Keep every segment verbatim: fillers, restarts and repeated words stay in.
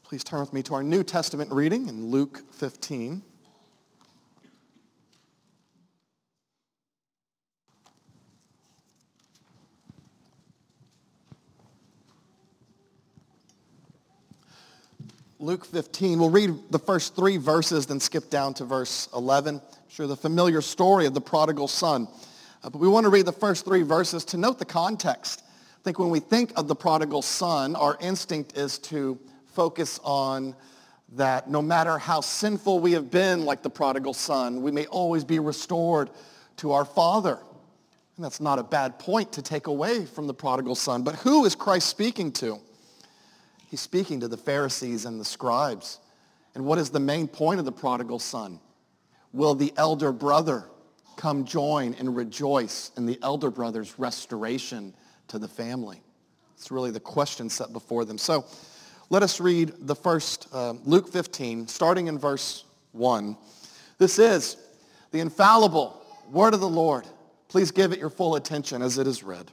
Please turn with me to our New Testament reading in Luke fifteen. Luke fifteen, we'll read the first three verses, then skip down to verse eleven. I'm sure the familiar story of the prodigal son. Uh, but we want to read the first three verses to note the context. I think when we think of the prodigal son, our instinct is to focus on that no matter how sinful we have been like the prodigal son, we may always be restored to our Father. And that's not a bad point to take away from the prodigal son. But who is Christ speaking to? He's speaking to the Pharisees and the scribes. And what is the main point of the prodigal son? Will the elder brother come join and rejoice in the elder brother's restoration to the family? It's really the question set before them. So let us read the first, uh, Luke fifteen, starting in verse one. This is the infallible word of the Lord. Please give it your full attention as it is read.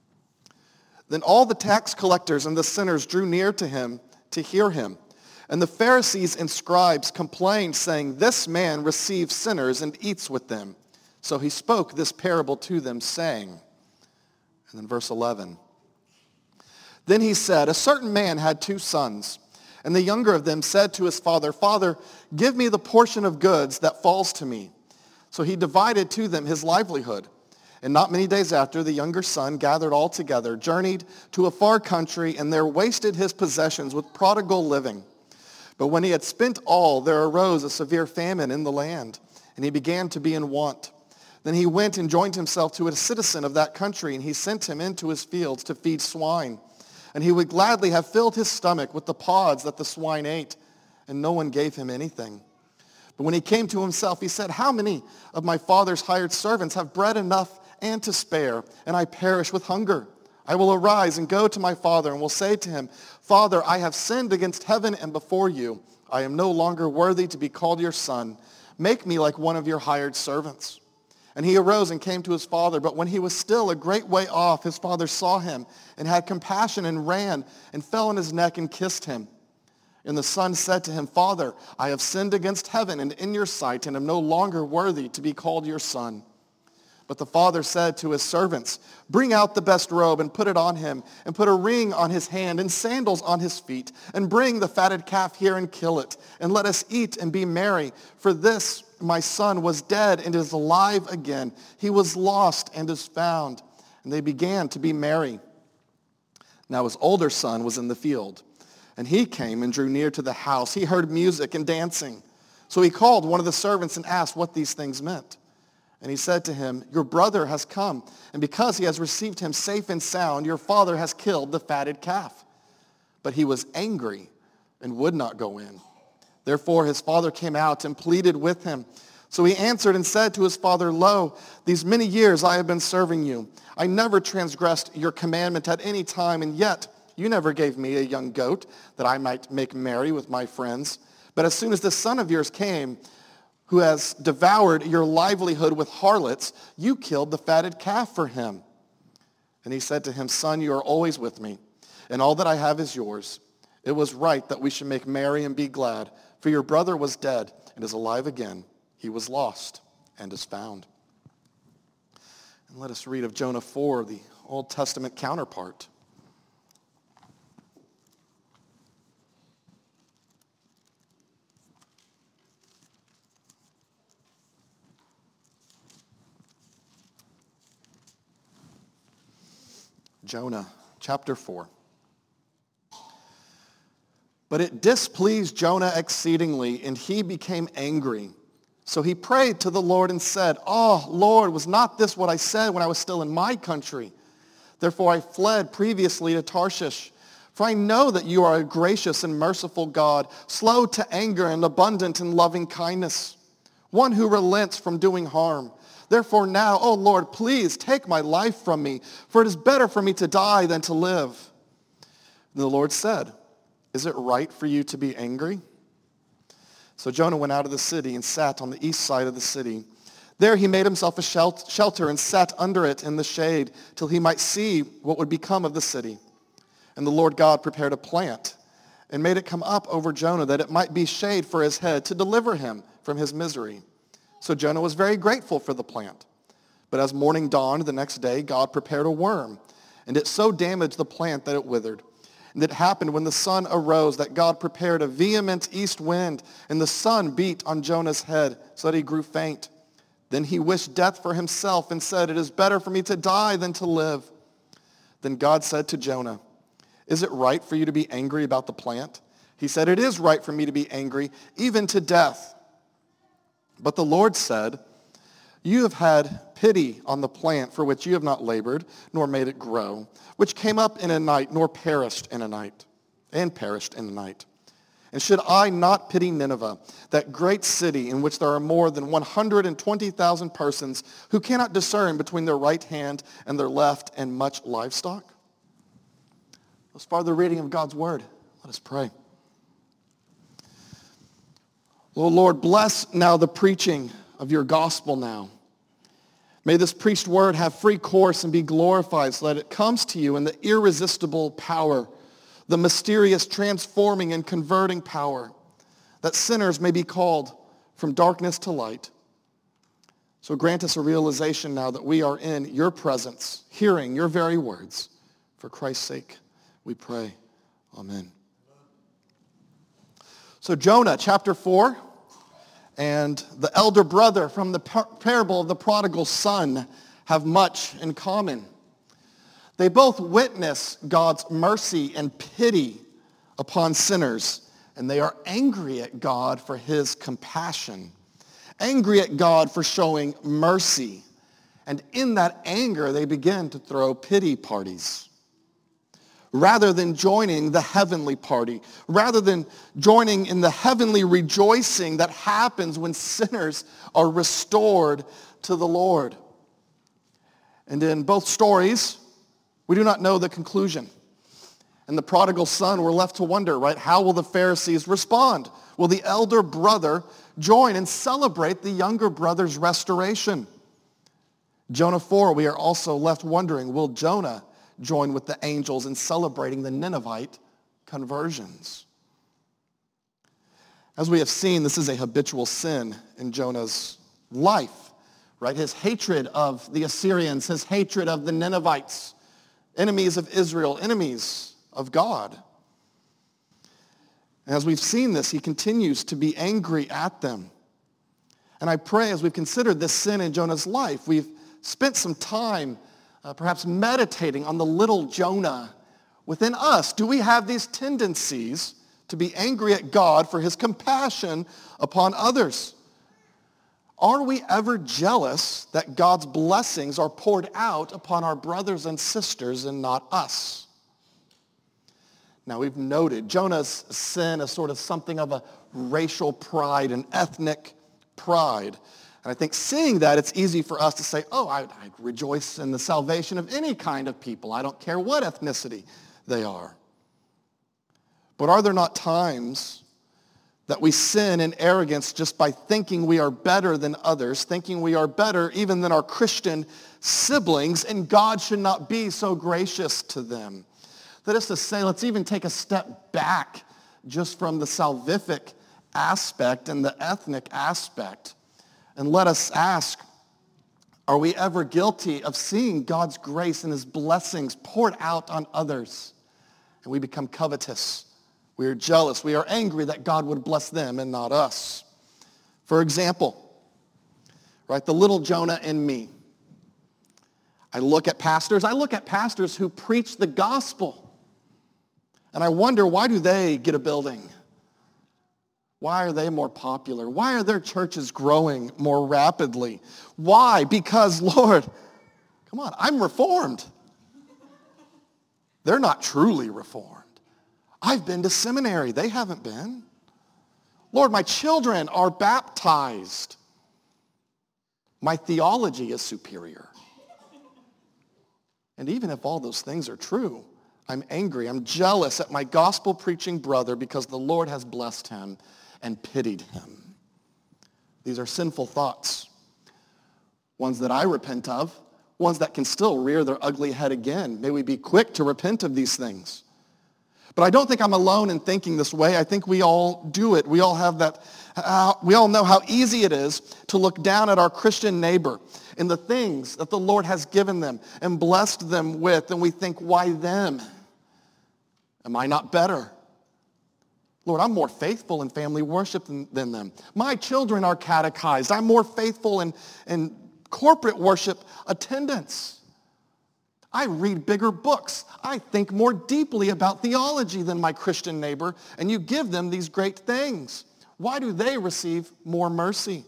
Then all the tax collectors and the sinners drew near to him to hear him. And the Pharisees and scribes complained, saying, "This man receives sinners and eats with them." So he spoke this parable to them, saying, and then verse eleven. Then he said, "A certain man had two sons, and the younger of them said to his father, 'Father, give me the portion of goods that falls to me.' So he divided to them his livelihood. And not many days after, the younger son gathered all together, journeyed to a far country, and there wasted his possessions with prodigal living. But when he had spent all, there arose a severe famine in the land, and he began to be in want. Then he went and joined himself to a citizen of that country, and he sent him into his fields to feed swine. And he would gladly have filled his stomach with the pods that the swine ate, and no one gave him anything. But when he came to himself, he said, 'How many of my father's hired servants have bread enough and to spare, and I perish with hunger? I will arise and go to my father, and will say to him, Father, I have sinned against heaven and before you. I am no longer worthy to be called your son. Make me like one of your hired servants.' And he arose and came to his father. But when he was still a great way off, his father saw him and had compassion and ran and fell on his neck and kissed him. And the son said to him, 'Father, I have sinned against heaven and in your sight, and am no longer worthy to be called your son.' But the father said to his servants, 'Bring out the best robe and put it on him, and put a ring on his hand and sandals on his feet, and bring the fatted calf here and kill it, and let us eat and be merry. For this my son was dead and is alive again. He was lost and is found.' And they began to be merry. Now his older son was in the field, and he came and drew near to the house. He heard music and dancing. So he called one of the servants and asked what these things meant. And he said to him, 'Your brother has come, and because he has received him safe and sound, your father has killed the fatted calf.' But he was angry and would not go in. Therefore his father came out and pleaded with him. So he answered and said to his father, 'Lo, these many years I have been serving you. I never transgressed your commandment at any time, and yet you never gave me a young goat that I might make merry with my friends. But as soon as this son of yours came, who has devoured your livelihood with harlots, you killed the fatted calf for him.' And he said to him, 'Son, you are always with me, and all that I have is yours. It was right that we should make merry and be glad, for your brother was dead and is alive again. He was lost and is found.'" And let us read of Jonah four, the Old Testament counterpart. Jonah chapter four. "But it displeased Jonah exceedingly, and he became angry. So he prayed to the Lord and said, 'Oh, Lord, was not this what I said when I was still in my country? Therefore I fled previously to Tarshish. For I know that you are a gracious and merciful God, slow to anger and abundant in loving kindness, one who relents from doing harm. Therefore now, O Lord, please take my life from me, for it is better for me to die than to live.' And the Lord said, 'Is it right for you to be angry?' So Jonah went out of the city and sat on the east side of the city. There he made himself a shelter and sat under it in the shade till he might see what would become of the city. And the Lord God prepared a plant and made it come up over Jonah that it might be shade for his head to deliver him from his misery. So Jonah was very grateful for the plant. But as morning dawned the next day, God prepared a worm, and it so damaged the plant that it withered. And it happened when the sun arose that God prepared a vehement east wind, and the sun beat on Jonah's head so that he grew faint. Then he wished death for himself and said, "It is better for me to die than to live." Then God said to Jonah, "Is it right for you to be angry about the plant?" He said, "It is right for me to be angry, even to death." But the Lord said, "You have had pity on the plant for which you have not labored, nor made it grow, which came up in a night, nor perished in a night, and perished in a night. And should I not pity Nineveh, that great city in which there are more than one hundred twenty thousand persons who cannot discern between their right hand and their left, and much livestock?" Thus far the reading of God's word. Let us pray. Oh Lord, bless now the preaching of your gospel now. May this preached word have free course and be glorified so that it comes to you in the irresistible power, the mysterious transforming and converting power, that sinners may be called from darkness to light. So grant us a realization now that we are in your presence, hearing your very words. For Christ's sake, we pray. Amen. So Jonah, chapter four, and the elder brother from the par- parable of the prodigal son have much in common. They both witness God's mercy and pity upon sinners, and they are angry at God for his compassion, angry at God for showing mercy. And in that anger, they begin to throw pity parties. Rather than joining the heavenly party, rather than joining in the heavenly rejoicing that happens when sinners are restored to the Lord. And in both stories, we do not know the conclusion. And the prodigal son, we're left to wonder, right? How will the Pharisees respond? Will the elder brother join and celebrate the younger brother's restoration? Jonah four, we are also left wondering, will Jonah join with the angels in celebrating the Ninevite conversions? As we have seen, this is a habitual sin in Jonah's life, right? His hatred of the Assyrians, his hatred of the Ninevites, enemies of Israel, enemies of God. And as we've seen this, he continues to be angry at them. And I pray as we've considered this sin in Jonah's life, we've spent some time Uh, perhaps meditating on the little Jonah within us. Do we have these tendencies to be angry at God for his compassion upon others? Are we ever jealous that God's blessings are poured out upon our brothers and sisters and not us? Now we've noted Jonah's sin is sort of something of a racial pride, an ethnic pride. And I think seeing that, it's easy for us to say, oh, I, I rejoice in the salvation of any kind of people. I don't care what ethnicity they are. But are there not times that we sin in arrogance just by thinking we are better than others, thinking we are better even than our Christian siblings, and God should not be so gracious to them? That is to say, let's even take a step back just from the salvific aspect and the ethnic aspect. And let us ask, are we ever guilty of seeing God's grace and his blessings poured out on others? And we become covetous. We are jealous. We are angry that God would bless them and not us. For example, right, the little Jonah in me. I look at pastors. I look at pastors who preach the gospel. And I wonder, why do they get a building? Why are they more popular? Why are their churches growing more rapidly? Why? Because, Lord, come on, I'm reformed. They're not truly reformed. I've been to seminary. They haven't been. Lord, my children are baptized. My theology is superior. And even if all those things are true, I'm angry. I'm jealous at my gospel-preaching brother because the Lord has blessed him and pitied him. These are sinful thoughts, ones that I repent of, ones that can still rear their ugly head again. May we be quick to repent of these things. But I don't think I'm alone in thinking this way. I think we all do it. We all have that, uh, we all know how easy it is to look down at our Christian neighbor and the things that the Lord has given them and blessed them with, and we think, why them? Am I not better? Lord, I'm more faithful in family worship than, than them. My children are catechized. I'm more faithful in, in corporate worship attendance. I read bigger books. I think more deeply about theology than my Christian neighbor, and you give them these great things. Why do they receive more mercy?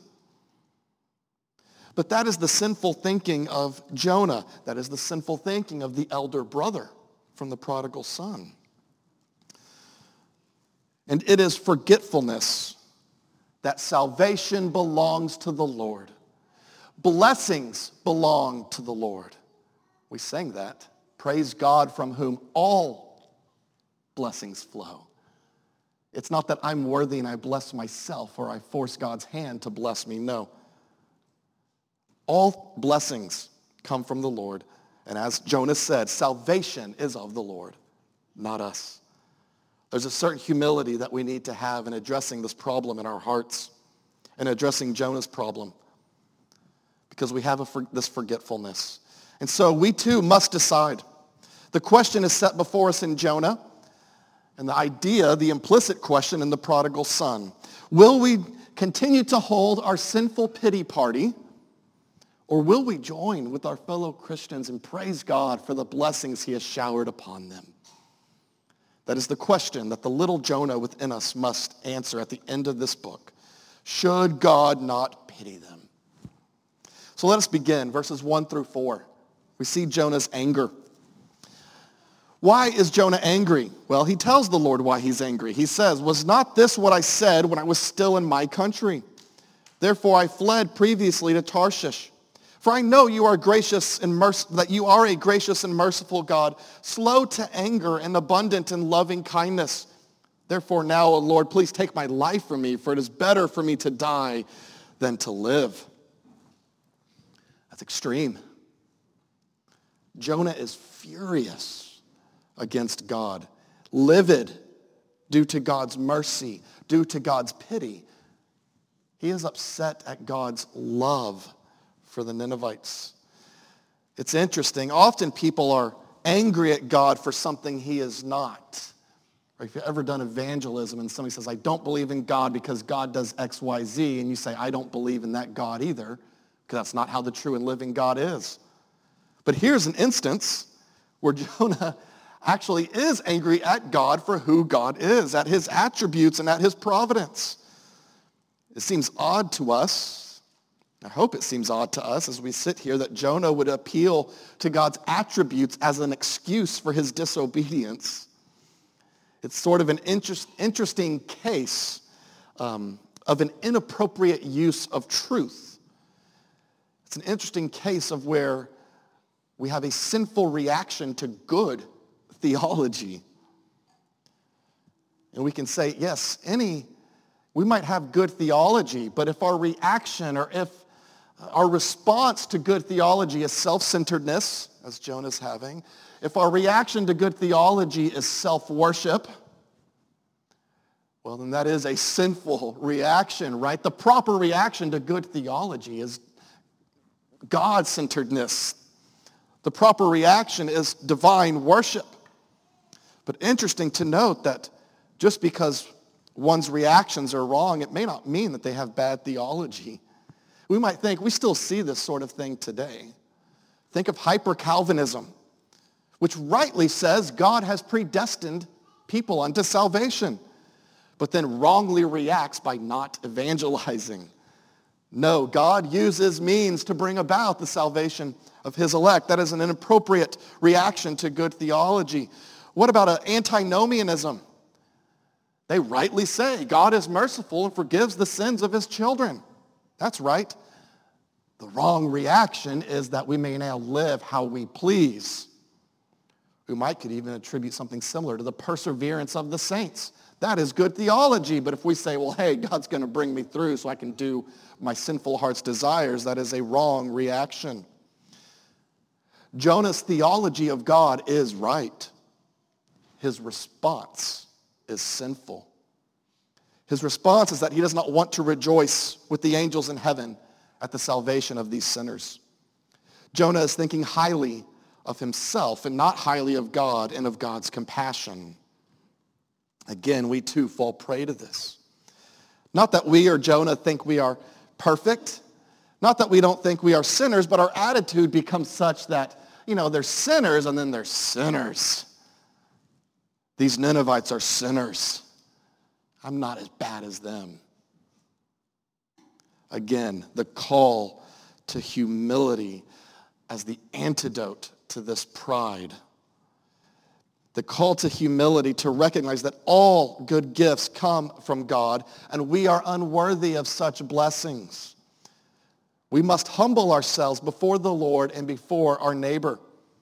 But that is the sinful thinking of Jonah. That is the sinful thinking of the elder brother from the prodigal son. And it is forgetfulness that salvation belongs to the Lord. Blessings belong to the Lord. We sang that. Praise God from whom all blessings flow. It's not that I'm worthy and I bless myself or I force God's hand to bless me. No. All blessings come from the Lord. And as Jonah said, salvation is of the Lord, not us. There's a certain humility that we need to have in addressing this problem in our hearts and addressing Jonah's problem because we have a for, this forgetfulness. And so we too must decide. The question is set before us in Jonah, and the idea, the implicit question in the prodigal son. Will we continue to hold our sinful pity party, or will we join with our fellow Christians and praise God for the blessings he has showered upon them? That is the question that the little Jonah within us must answer at the end of this book. Should God not pity them? So let us begin, verses one through four. We see Jonah's anger. Why is Jonah angry? Well, he tells the Lord why he's angry. He says, was not this what I said when I was still in my country? Therefore I fled previously to Tarshish. For I know you are gracious and merc- that you are a gracious and merciful God, slow to anger and abundant in loving kindness. Therefore now, O Lord, please take my life from me, for it is better for me to die than to live. That's extreme. Jonah is furious against God, livid due to God's mercy, due to God's pity. He is upset at God's love for the Ninevites. It's interesting. Often people are angry at God for something he is not. Or if you've ever done evangelism and somebody says, I don't believe in God because God does X, Y, Z, and you say, I don't believe in that God either, because that's not how the true and living God is. But here's an instance where Jonah actually is angry at God for who God is, at his attributes and at his providence. It seems odd to us, I hope it seems odd to us as we sit here, that Jonah would appeal to God's attributes as an excuse for his disobedience. It's sort of an interest, interesting case um, of an inappropriate use of truth. It's an interesting case of where we have a sinful reaction to good theology. And we can say, yes, any, we might have good theology, but if our reaction or if our response to good theology is self-centeredness, as Jonah's having, if our reaction to good theology is self-worship, well, then that is a sinful reaction, right? The proper reaction to good theology is God-centeredness. The proper reaction is divine worship. But interesting to note that just because one's reactions are wrong, it may not mean that they have bad theology. We might think, we still see this sort of thing today. Think of hyper-Calvinism, which rightly says God has predestined people unto salvation, but then wrongly reacts by not evangelizing. No, God uses means to bring about the salvation of his elect. That is an inappropriate reaction to good theology. What about an antinomianism? They rightly say God is merciful and forgives the sins of his children. That's right. The wrong reaction is that we may now live how we please. We might could even attribute something similar to the perseverance of the saints. That is good theology. But if we say, well, hey, God's going to bring me through so I can do my sinful heart's desires, that is a wrong reaction. Jonah's theology of God is right. his response is sinful. His response is that he does not want to rejoice with the angels in heaven at the salvation of these sinners. Jonah is thinking highly of himself and not highly of God and of God's compassion. Again, we too fall prey to this. Not that we or Jonah think we are perfect. Not that we don't think we are sinners, but our attitude becomes such that, you know, there's sinners and then there's sinners. These Ninevites are sinners. I'm not as bad as them. Again, the call to humility as the antidote to this pride. The call to humility to recognize that all good gifts come from God and we are unworthy of such blessings. We must humble ourselves before the Lord and before our neighbor.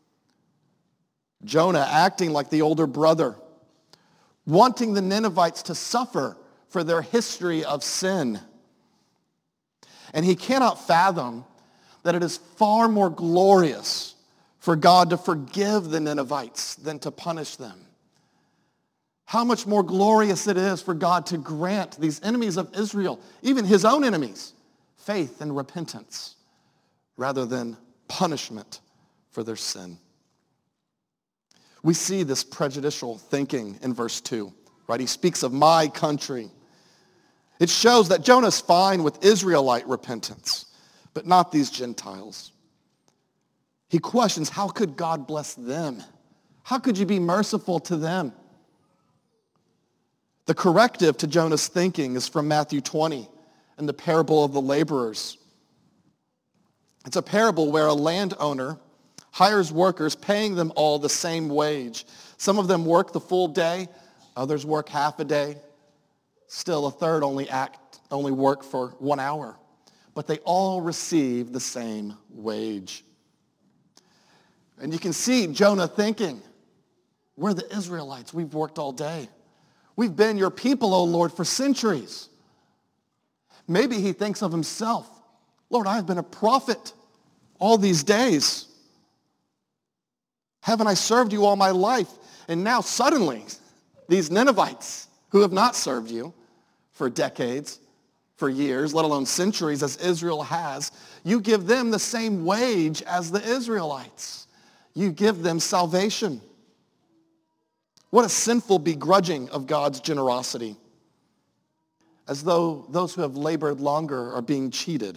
Jonah acting like the older brother, wanting the Ninevites to suffer for their history of sin. And he cannot fathom that it is far more glorious for God to forgive the Ninevites than to punish them. How much more glorious it is for God to grant these enemies of Israel, even his own enemies, faith and repentance rather than punishment for their sin. We see this prejudicial thinking in verse two, right? He speaks of my country. It shows that Jonah's fine with Israelite repentance, but not these Gentiles. He questions, how could God bless them? How could you be merciful to them? The corrective to Jonah's thinking is from Matthew twenty and the parable of the laborers. It's a parable where a landowner hires workers, paying them all the same wage. Some of them work the full day, others work half a day. Still, a third only act, only work for one hour. But they all receive the same wage. And you can see Jonah thinking, we're the Israelites. We've worked all day. We've been your people, O Lord, for centuries. Maybe he thinks of himself, Lord, I've been a prophet all these days. Haven't I served you all my life? And now suddenly, these Ninevites who have not served you for decades, for years, let alone centuries as Israel has, you give them the same wage as the Israelites. You give them salvation. What a sinful begrudging of God's generosity. As though those who have labored longer are being cheated.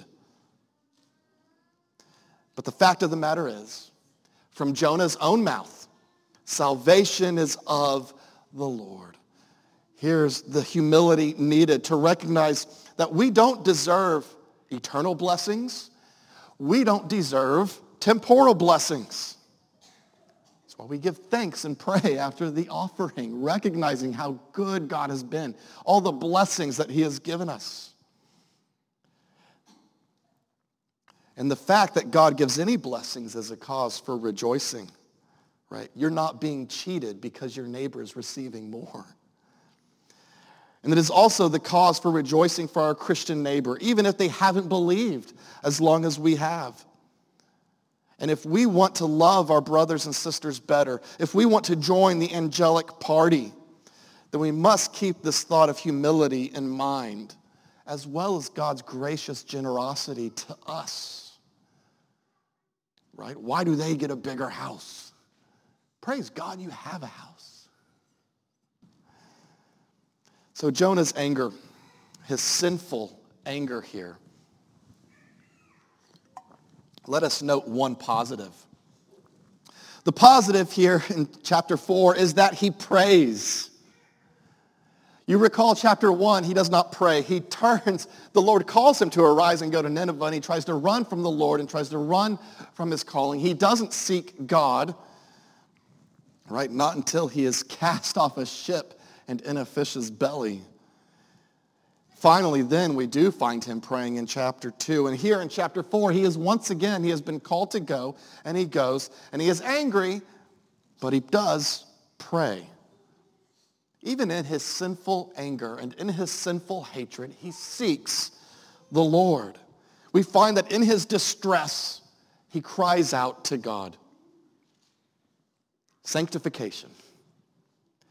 But the fact of the matter is, from Jonah's own mouth, salvation is of the Lord. Here's the humility needed to recognize that we don't deserve eternal blessings. We don't deserve temporal blessings. That's why we give thanks and pray after the offering, recognizing how good God has been, all the blessings that he has given us. And the fact that God gives any blessings is a cause for rejoicing, right? You're not being cheated because your neighbor is receiving more. And it is also the cause for rejoicing for our Christian neighbor, even if they haven't believed as long as we have. And if we want to love our brothers and sisters better, if we want to join the angelic party, then we must keep this thought of humility in mind, as well as God's gracious generosity to us. Right? Why do they get a bigger house? Praise God, you have a house. So Jonah's anger, his sinful anger here. Let us note one positive. The positive here in chapter four is that he prays. You recall chapter one, he does not pray. He turns, the Lord calls him to arise and go to Nineveh, and he tries to run from the Lord and tries to run from his calling. He doesn't seek God, right? Not until he is cast off a ship and in a fish's belly. Finally, then, we do find him praying in chapter two. And here in chapter four, he is once again, he has been called to go, and he goes, and he is angry, but he does pray. Even in his sinful anger and in his sinful hatred, he seeks the Lord. We find that in his distress, he cries out to God. Sanctification.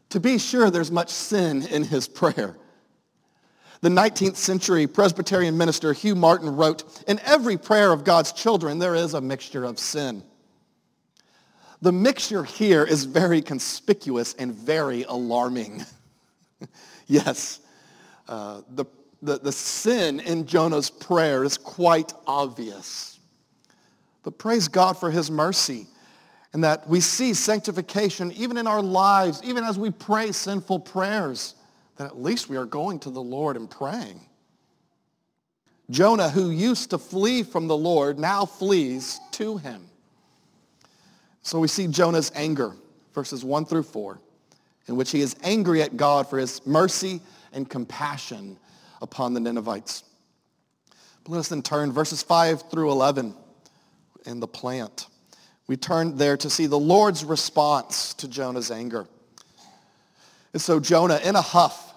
To be sure, there's much sin in his prayer. The nineteenth century Presbyterian minister Hugh Martin wrote, "In every prayer of God's children, there is a mixture of sin." The mixture here is very conspicuous and very alarming. Yes, uh, the, the, the sin in Jonah's prayer is quite obvious. But praise God for his mercy, and that we see sanctification even in our lives, even as we pray sinful prayers, that at least we are going to the Lord and praying. Jonah, who used to flee from the Lord, now flees to him. So we see Jonah's anger, verses one through four, in which he is angry at God for his mercy and compassion upon the Ninevites. But let us then turn verses five through eleven in the plant. We turn there to see the Lord's response to Jonah's anger. And so Jonah, in a huff,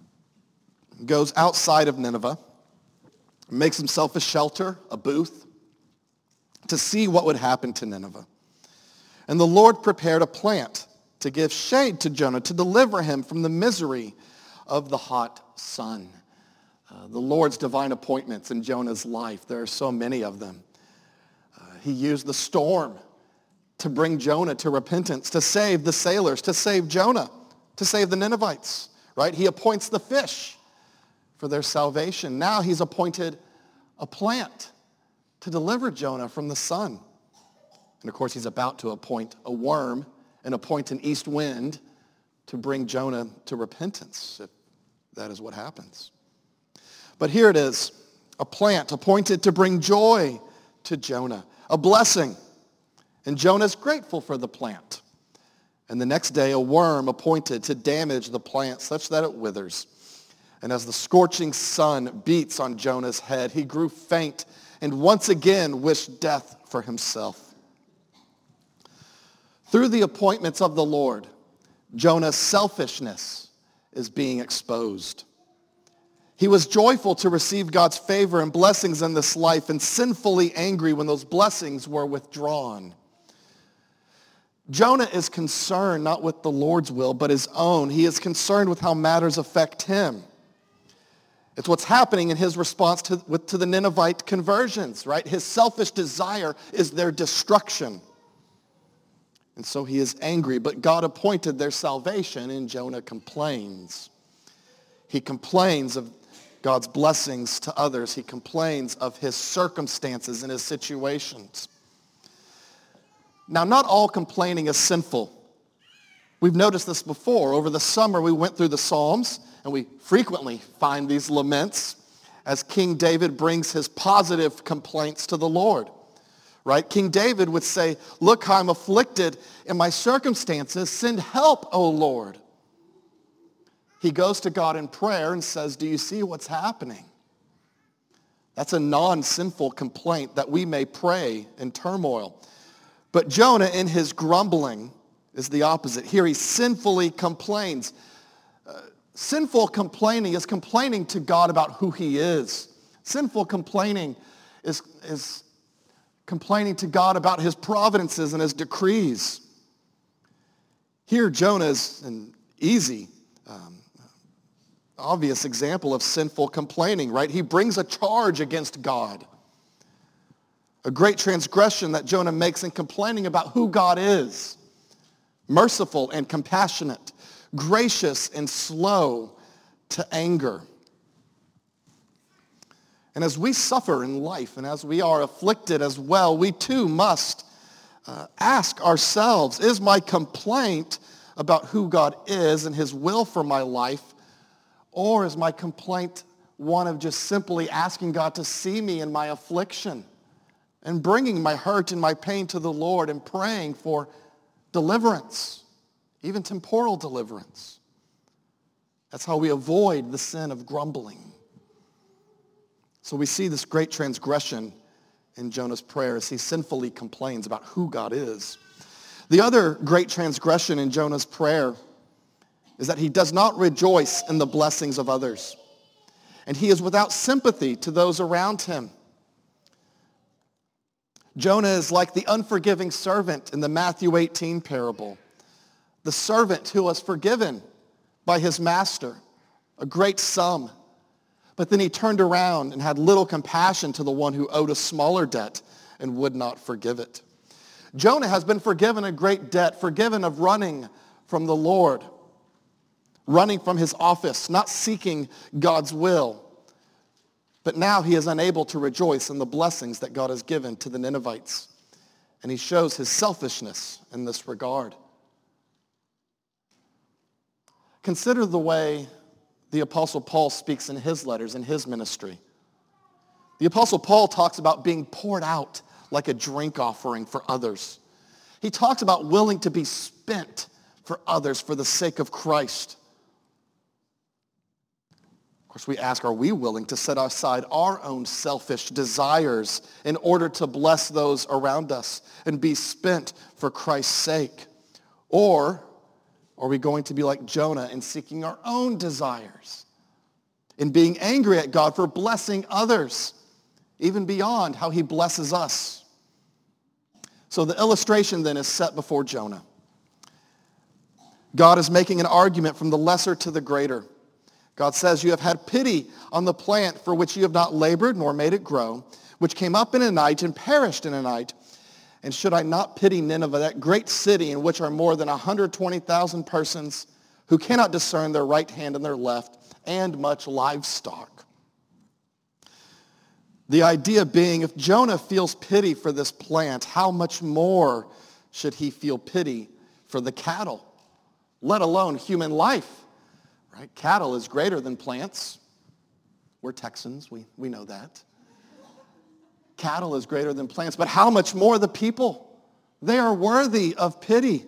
goes outside of Nineveh, makes himself a shelter, a booth, to see what would happen to Nineveh. And the Lord prepared a plant to give shade to Jonah, to deliver him from the misery of the hot sun. Uh, the Lord's divine appointments in Jonah's life, there are so many of them. Uh, he used the storm to bring Jonah to repentance, to save the sailors, to save Jonah, to save the Ninevites, right? He appoints the fish for their salvation. Now he's appointed a plant to deliver Jonah from the sun. And of course, he's about to appoint a worm and appoint an east wind to bring Jonah to repentance, if that is what happens. But here it is, a plant appointed to bring joy to Jonah, a blessing. And Jonah's grateful for the plant. And the next day, a worm appointed to damage the plant such that it withers. And as the scorching sun beats on Jonah's head, he grew faint and once again wished death for himself. Through the appointments of the Lord, Jonah's selfishness is being exposed. He was joyful to receive God's favor and blessings in this life and sinfully angry when those blessings were withdrawn. Jonah is concerned not with the Lord's will, but his own. He is concerned with how matters affect him. It's what's happening in his response to, with, to the Ninevite conversions, right? His selfish desire is their destruction. And so he is angry, but God appointed their salvation, and Jonah complains. He complains of God's blessings to others. He complains of his circumstances and his situations. Now, not all complaining is sinful. We've noticed this before. Over the summer, we went through the Psalms, and we frequently find these laments as King David brings his positive complaints to the Lord. Right? King David would say, "Look how I'm afflicted in my circumstances. Send help, O Lord." He goes to God in prayer and says, "Do you see what's happening?" That's a non-sinful complaint that we may pray in turmoil. But Jonah, in his grumbling, is the opposite. Here he sinfully complains. Uh, sinful complaining is complaining to God about who he is. Sinful complaining is, is complaining to God about his providences and his decrees. Here Jonah is an easy, um, obvious example of sinful complaining, right? He brings a charge against God. A great transgression that Jonah makes in complaining about who God is. Merciful and compassionate, gracious and slow to anger. And as we suffer in life and as we are afflicted as well, we too must uh, ask ourselves, is my complaint about who God is and his will for my life, or is my complaint one of just simply asking God to see me in my affliction and bringing my hurt and my pain to the Lord and praying for deliverance, even temporal deliverance? That's how we avoid the sin of grumbling. So we see this great transgression in Jonah's prayer as he sinfully complains about who God is. The other great transgression in Jonah's prayer is that he does not rejoice in the blessings of others. And he is without sympathy to those around him. Jonah is like the unforgiving servant in the Matthew eighteen parable. the servant who was forgiven by his master a great sum, but then he turned around and had little compassion to the one who owed a smaller debt and would not forgive it. Jonah has been forgiven a great debt, forgiven of running from the Lord, running from his office, not seeking God's will. But now he is unable to rejoice in the blessings that God has given to the Ninevites. And he shows his selfishness in this regard. Consider the way the Apostle Paul speaks in his letters, in his ministry. The Apostle Paul talks about being poured out like a drink offering for others. He talks about willing to be spent for others for the sake of Christ. Of course, we ask, are we willing to set aside our own selfish desires in order to bless those around us and be spent for Christ's sake? Or are we going to be like Jonah in seeking our own desires, in being angry at God for blessing others, even beyond how he blesses us? So the illustration then is set before Jonah. God is making an argument from the lesser to the greater. God says, you have had pity on the plant for which you have not labored nor made it grow, which came up in a night and perished in a night. And should I not pity Nineveh, that great city in which are more than one hundred twenty thousand persons who cannot discern their right hand and their left, and much livestock? The idea being, if Jonah feels pity for this plant, how much more should he feel pity for the cattle, let alone human life? Right? Cattle is greater than plants. We're Texans, we, we know that. Cattle is greater than plants, but how much more the people? They are worthy of pity.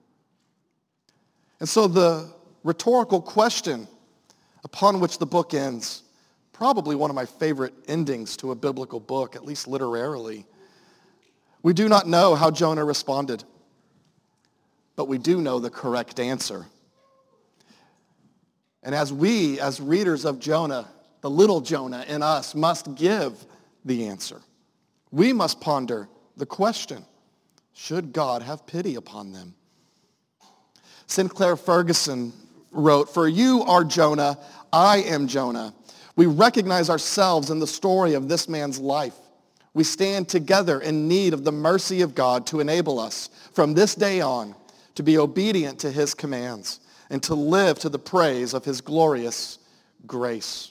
And so the rhetorical question upon which the book ends, probably one of my favorite endings to a biblical book, at least literarily. We do not know how Jonah responded, but we do know the correct answer. And as we, as readers of Jonah, the little Jonah in us, must give the answer, we must ponder the question, should God have pity upon them? Sinclair Ferguson wrote, "For you are Jonah, I am Jonah. We recognize ourselves in the story of this man's life. We stand together in need of the mercy of God to enable us from this day on to be obedient to his commands and to live to the praise of his glorious grace."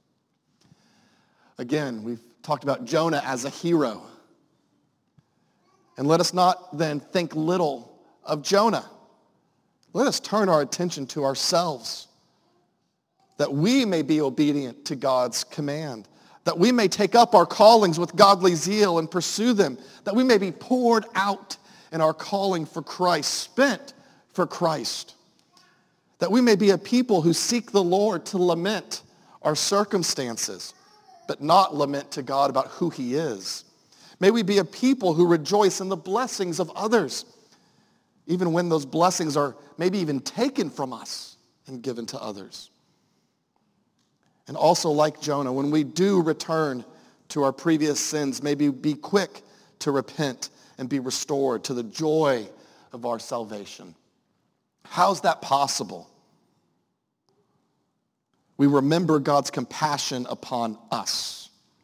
Again, we've talked about Jonah as a hero. And let us not then think little of Jonah. Let us turn our attention to ourselves, that we may be obedient to God's command, that we may take up our callings with godly zeal and pursue them, that we may be poured out in our calling for Christ, spent for Christ, that we may be a people who seek the Lord to lament our circumstances, but not lament to God about who he is. May we be a people who rejoice in the blessings of others, even when those blessings are maybe even taken from us and given to others. And also, like Jonah, when we do return to our previous sins, maybe be quick to repent and be restored to the joy of our salvation. How's that possible? We remember God's compassion upon us.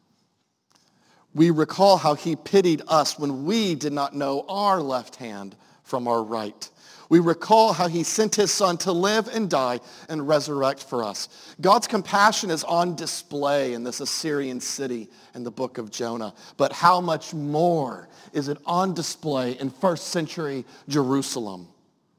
We recall how he pitied us when we did not know our left hand from our right. We recall how he sent his son to live and die and resurrect for us. God's compassion is on display in this Assyrian city in the book of Jonah. But how much more is it on display in first century Jerusalem?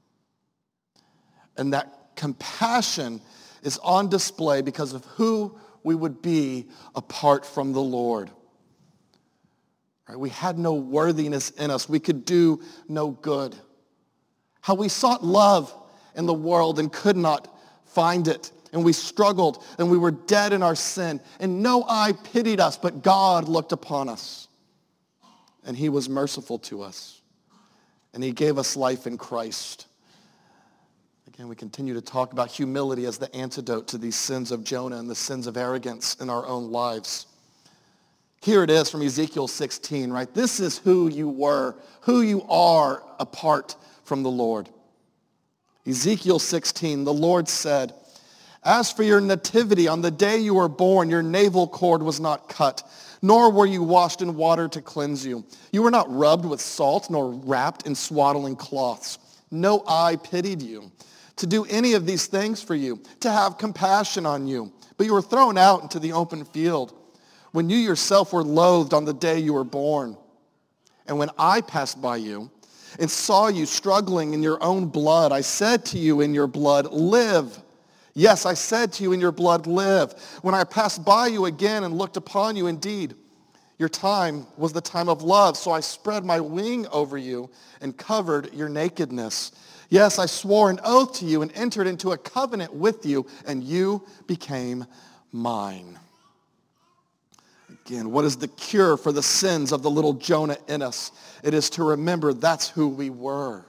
And that compassion is on display because of who we would be apart from the Lord. Right? We had no worthiness in us. We could do no good. How we sought love in the world and could not find it. And we struggled and we were dead in our sin. And no eye pitied us, but God looked upon us. And he was merciful to us. And he gave us life in Christ. Again, we continue to talk about humility as the antidote to these sins of Jonah and the sins of arrogance in our own lives. Here it is from Ezekiel sixteen, right? This is who you were, who you are apart from the Lord. Ezekiel sixteen, the Lord said, as for your nativity, on the day you were born, your navel cord was not cut, nor were you washed in water to cleanse you. You were not rubbed with salt, nor wrapped in swaddling cloths. No eye pitied you to do any of these things for you, to have compassion on you. But you were thrown out into the open field when you yourself were loathed on the day you were born. And when I passed by you and saw you struggling in your own blood, I said to you in your blood, live. Yes, I said to you in your blood, live. When I passed by you again and looked upon you, indeed, your time was the time of love. So I spread my wing over you and covered your nakedness. Yes, I swore an oath to you and entered into a covenant with you, and you became mine. Again, what is the cure for the sins of the little Jonah in us? It is to remember that's who we were.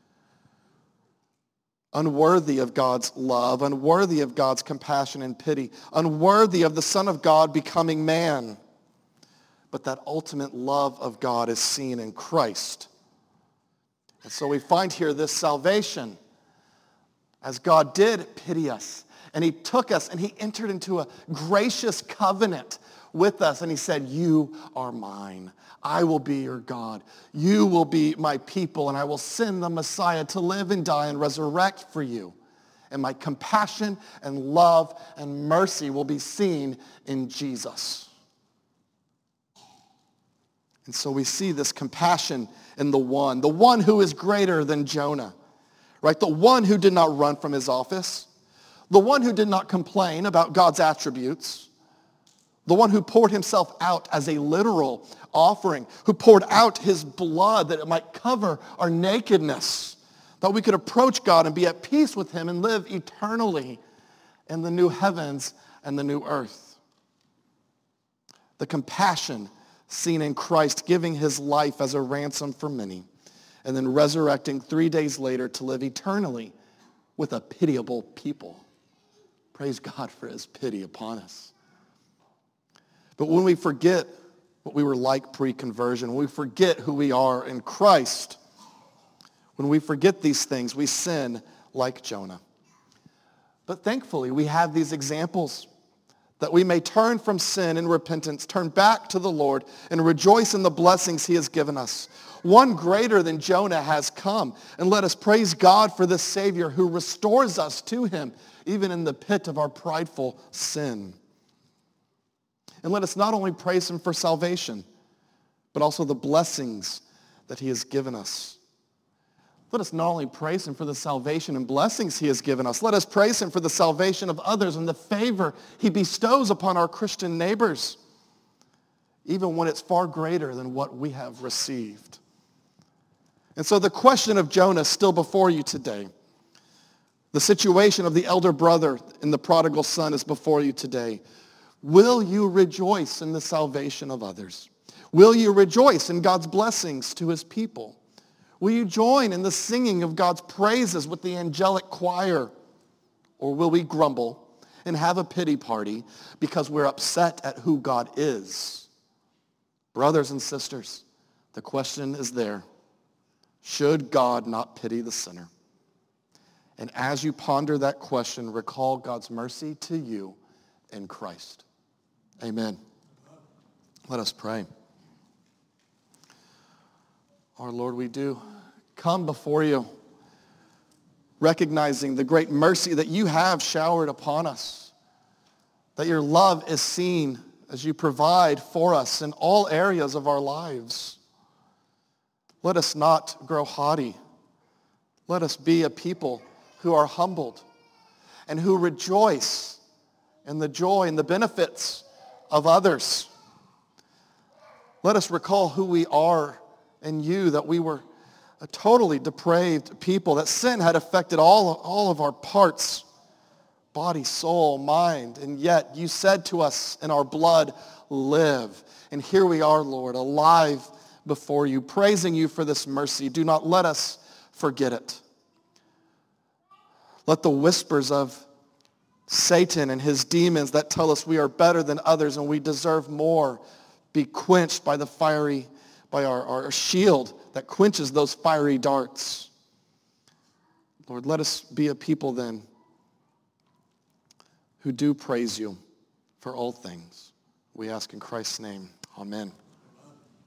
Unworthy of God's love, unworthy of God's compassion and pity, unworthy of the Son of God becoming man. But that ultimate love of God is seen in Christ. And so we find here this salvation, as God did pity us, and he took us and he entered into a gracious covenant with us, and he said, you are mine. I will be your God. You will be my people, and I will send the Messiah to live and die and resurrect for you. And my compassion and love and mercy will be seen in Jesus. And so we see this compassion in the one, the one who is greater than Jonah, right? The one who did not run from his office, the one who did not complain about God's attributes, the one who poured himself out as a literal offering, who poured out his blood that it might cover our nakedness, that we could approach God and be at peace with him and live eternally in the new heavens and the new earth. The compassion seen in Christ giving his life as a ransom for many, and then resurrecting three days later to live eternally with a pitiable people. Praise God for his pity upon us. But when we forget what we were like pre-conversion, when we forget who we are in Christ, when we forget these things, we sin like Jonah. But thankfully, we have these examples that we may turn from sin in repentance, turn back to the Lord, and rejoice in the blessings he has given us. One greater than Jonah has come, and let us praise God for this Savior who restores us to him, even in the pit of our prideful sin. And let us not only praise him for salvation, but also the blessings that he has given us. Let us not only praise him for the salvation and blessings he has given us, let us praise him for the salvation of others and the favor he bestows upon our Christian neighbors, even when it's far greater than what we have received. And so the question of Jonah is still before you today. The situation of the elder brother and the prodigal son is before you today. Will you rejoice in the salvation of others? Will you rejoice in God's blessings to his people? Will you join in the singing of God's praises with the angelic choir? Or will we grumble and have a pity party because we're upset at who God is? Brothers and sisters, the question is there. Should God not pity the sinner? And as you ponder that question, recall God's mercy to you in Christ. Amen. Let us pray. Our Lord, we do come before you, recognizing the great mercy that you have showered upon us, that your love is seen as you provide for us in all areas of our lives. Let us not grow haughty. Let us be a people who are humbled and who rejoice in the joy and the benefits of others. Let us recall who we are in you, that we were a totally depraved people, that sin had affected all, all of our parts, body, soul, mind, and yet you said to us in our blood, live. And here we are, Lord, alive before you, praising you for this mercy. Do not let us forget it. Let the whispers of Satan and his demons that tell us we are better than others and we deserve more be quenched by the fiery, by our, our shield that quenches those fiery darts. Lord, let us be a people then who do praise you for all things. We ask in Christ's name. Amen.